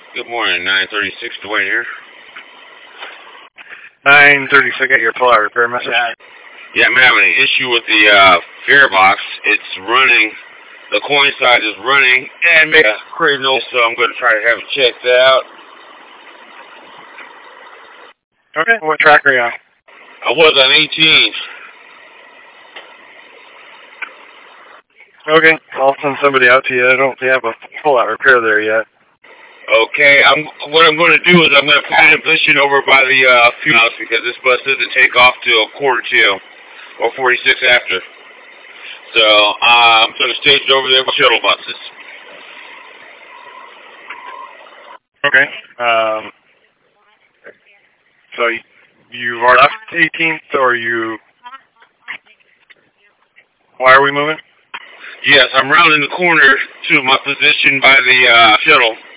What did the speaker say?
Good morning, 936 Dwayne here. 936, I got your pull-out repair message. Yeah, I'm having an issue with the fare box. It's running, the coin side is running, and makes a crazy noise, so I'm going to try to have it checked out. Okay, what track are you on? I was on 18. Okay, I'll send somebody out to you. I don't have a pull-out repair there yet. Okay, what I'm going to do is I'm going to put it in position over by the fuel house because this bus doesn't take off till 1:45 or 46 after. So I'm going to stage it over there with shuttle buses. Okay. So you are left 18th, or you? Why are we moving? Yes, I'm rounding the corner to my position by the shuttle.